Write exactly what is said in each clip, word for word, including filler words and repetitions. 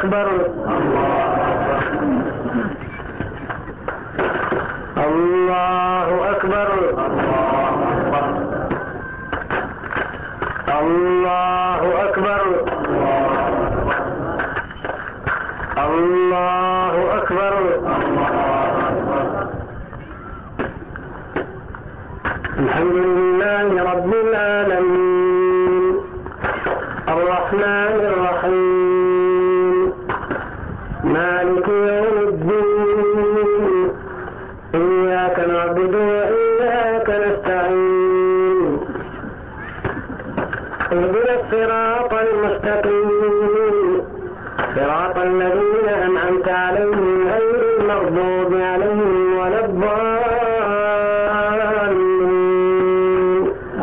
أكبر الله أكبر الله أكبر الله أكبر الحمد لله رب العالمين الرحمن الرحيم مالك يوم الدين إياك نعبد وإياك نستعين اهدنا الصراط المستقيم صراط الذين أنعمت عليهم غير المغضوب عليهم ولا الضالين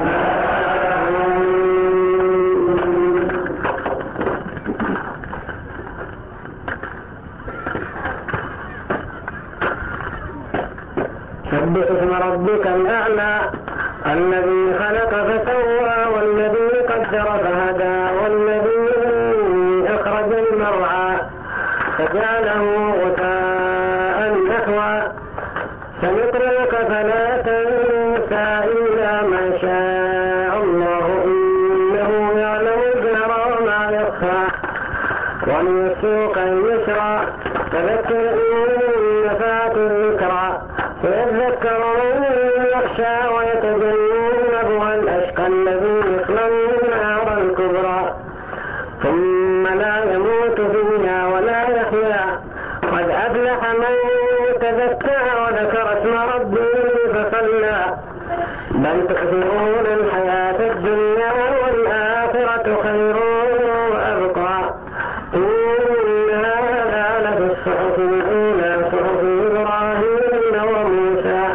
سبح اسم ربك الأعلى الذي خلق فسوى والذي قدر فهدى والذي أخرج المرعى فجعله غثاء نحوا سنقرئك فلا تنسى إلا ما شاء الله إنه يعلم الجهر وما يخفى ونيسرك اليسرى فذكر إن نفعت الذكرى سيذكر من يخشى ويتجنبها الأشقى الذي يصلى النار الكبرى ثم لا يموت فيها ولا يحيا قد أفلح من تزكى وذكر اسم ربه فصلى بل تؤثرون الحياة الدنيا والآخرة خير وأبقى إن هذا لفي الصحف الأولى صحف إبراهيم وموسى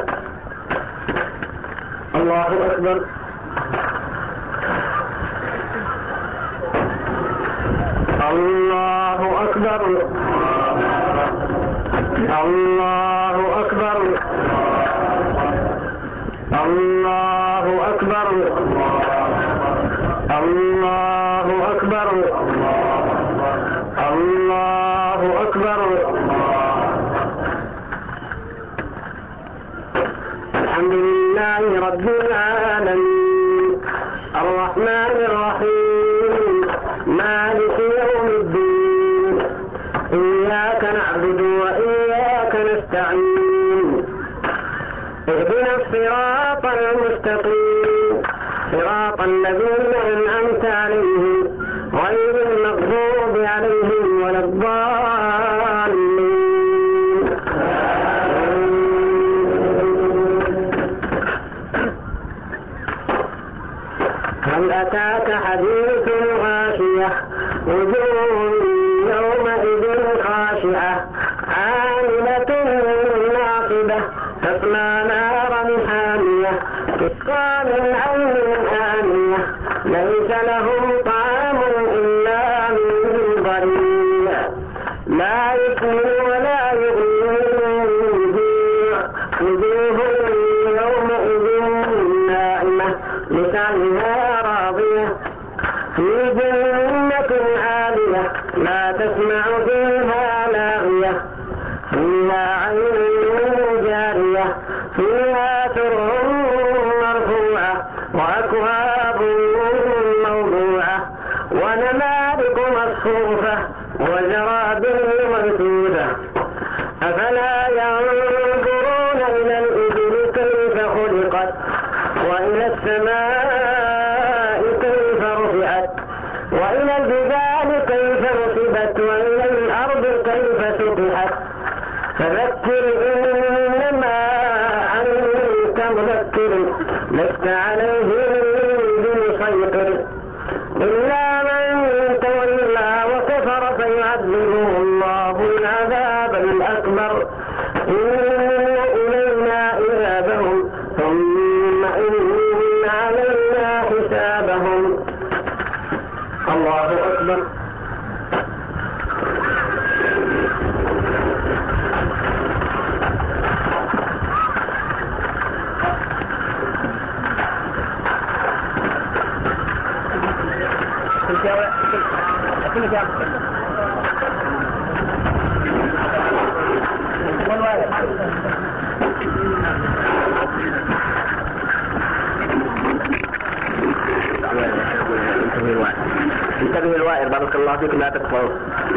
الله أكبر الله أكبر الله أكبر الله أكبر الله أكبر الله أكبر الحمد لله رب العالمين الرحمن الرحيم مالك يوم الدين إياك نعبد وإياك نستعين اهدنا الصراط المستقيم صراط الذين أنعمت عليهم غير المغضوب عليهم ولا الضالين هل أتاك حديث غاشية وجوه يومئذ خاشعة عاملة ناصبة تصلى نارا حامية تسقى من عين آنية ليس لهم طعام إلا من ضريع لا يسمن ولا يغني من جوع وجوه يومئذ ناعمة لسعيها راضية في جنة عالية لا تسمع فيها لاغية فيها عين جارية فيها سرر مرفوعة وأكواب موضوعة ونمارق مصفوفة وزرابي منثوثة أفلا ينظرون إلى الإبل كيف خلقت وإلى السماء كيف رفعت وإلى الجبال كيف نصبت وإلى الأرض كيف سطحت فذكر إنما أنت مذكر لست عليهم بمسيطر إلا من تولى وكفر فيعذبه الله العذاب الأكبر إن إلينا إيابهم ثم إن علينا حسابهم الله أكبر كل جواب كل كل جواب انتبه الوائر بارك الله فيك لا تكفروا.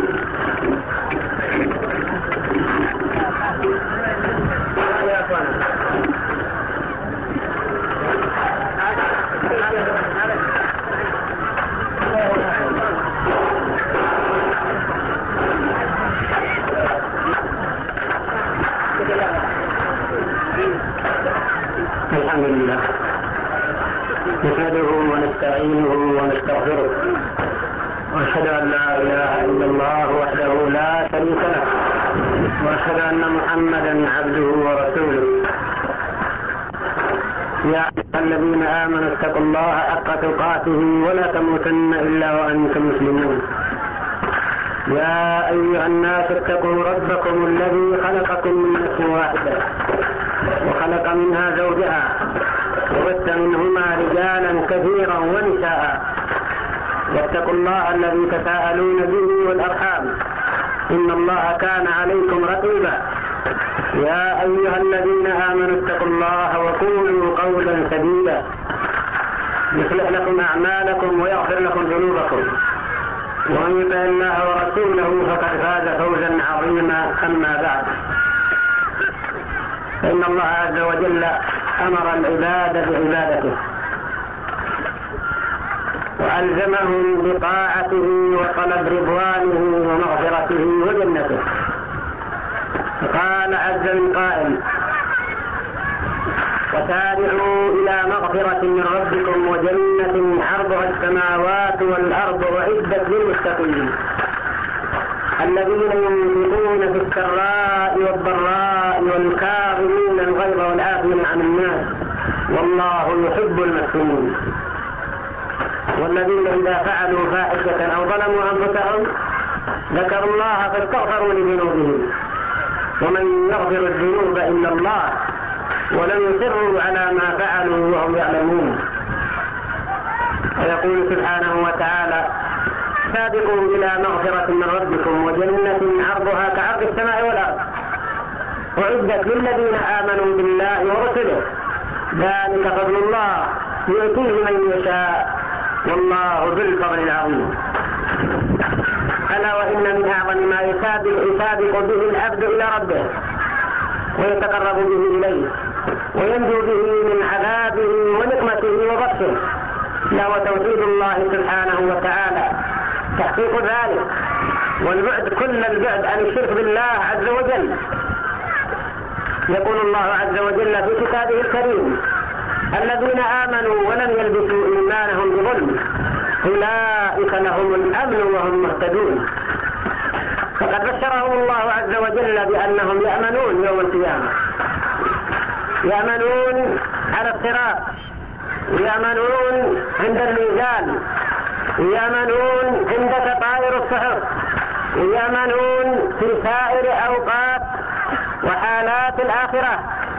الحمد لله نحمده ونستعينه ونستغفره واشهد ان لا اله الا الله وحده لا شريك له واشهد ان محمدا عبده ورسوله. يا ايها الذين امنوا اتقوا الله حق تقاته ولا تموتن الا وانتم مسلمون. يا ايها الناس اتقوا ربكم الذي خلقكم من نفس واحده وخلق منها زوجها وبث منهما رجالا كثيرا ونساء واتقوا الله الذي تساءلون به والارحام ان الله كان عليكم رقيبا. يا ايها الذين امنوا اتقوا الله وقولوا قولا سديدا يصلح لكم اعمالكم ويغفر لكم ذنوبكم ومن يطع الله ورسوله فقد فاز فوزا عظيما. اما بعد فإن الله عز وجل أمر العباد بعبادته وألزمهم بطاعته وطلب رضوانه ومغفرته وجنته. قال عز من قائل وسارعوا إلى مغفرة من ربكم وجنة عرضها السماوات والأرض أعدت للمتقين الذين ينفقون في السراء والضراء والكاظمين الغيظ والعافين عن الناس والله يحب المحسنين. والذين إذا فعلوا فاحشة أو ظلموا أنفسهم ذكروا الله فاستغفروا لذنوبهم ومن يغفر الذنوب إلا الله ولم يصروا على ما فعلوا وهم يعلمون. ويقول سبحانه وتعالى سابقوا إلى مغفرة من ربكم وجنة عرضها كعرض السماء والأرض أعدت للذين آمنوا بالله ورسله ذلك فضل الله يؤتيه من يشاء والله ذو الفضل العظيم. ألا وإن من أعظم ما يسابق, يسابق به العبد إلى ربه ويتقرب به إليه وينجو به من عذابه ونقمته وبطشه له توحيد الله سبحانه وتعالى تحقيق ذلك والبعد كل البعد عن الشرك بالله عز وجل. يقول الله عز وجل في كتابه الكريم الذين آمنوا ولم يلبسوا إيمانهم بظلم أولئك لهم الأمن وهم مهتدون. فقد بشرهم الله عز وجل بأنهم يأمنون يوم القيامة يأمنون على الصراط ويأمنون عند الميزان ويأمنون عند تطاير الصحف ويأمنون في سائر أوقات وحالات الآخرة.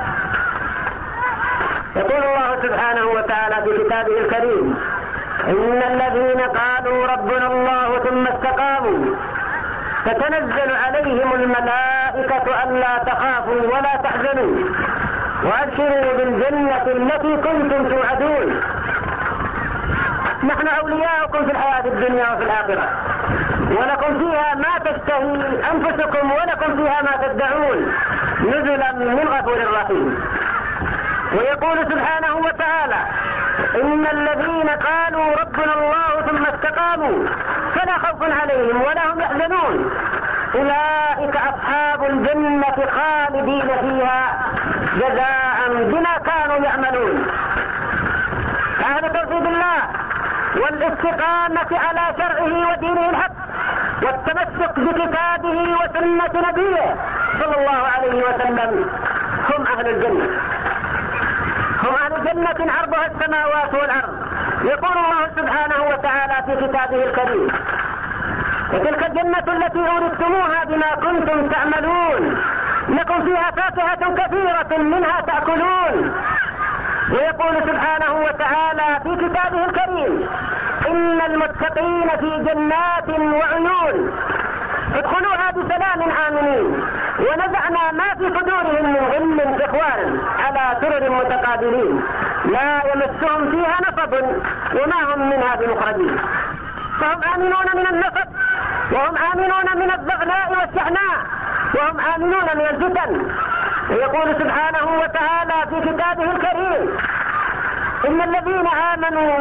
يقول الله سبحانه وتعالى في كتابه الكريم إن الذين قالوا ربنا الله ثم استقاموا تتنزل عليهم الملائكة ألا تخافوا ولا تحزنوا وأبشروا بالجنة التي كنتم توعدون نحن أولياؤكم في الحياة الدنيا وفي الآخرة ولكم فيها ما تشتهي أنفسكم ولكم فيها ما تدعون نزلا من غفور رحيم. ويقول سبحانه وتعالى إن الذين قالوا ربنا الله ثم استقاموا فلا خوف عليهم ولا هم يحزنون أولئك أصحاب الجنة خالدين فيها جزاء بما كانوا يعملون. أهل توحيد الله والاستقامة على شرعه ودينه الحق والتمسك بكتابه وسنة نبيه صلى الله عليه وسلم هم أهل الجنة هم أهل جنة عرضها السماوات والأرض. يقول الله سبحانه وتعالى في كتابه الكريم وتلك الجنة التي أورثتموها بما كنتم تعملون لكم فيها فاكهة كثيرة منها تأكلون. ويقول سبحانه وتعالى في كتابه الكريم إن المتقين في جنات وعيون ادخلوها بسلام آمنين ونزعنا ما في صدورهم من غل إخوانا على سرر متقابلين لا يمسهم فيها نصب وما هم منها بمخرجين. فهم آمنون من النصب، وهم آمنون من الضغناء والشحناء، وهم آمنون من الفتن. ويقول سبحانه وتعالى في كتابه الكريم: إن الذين آمنوا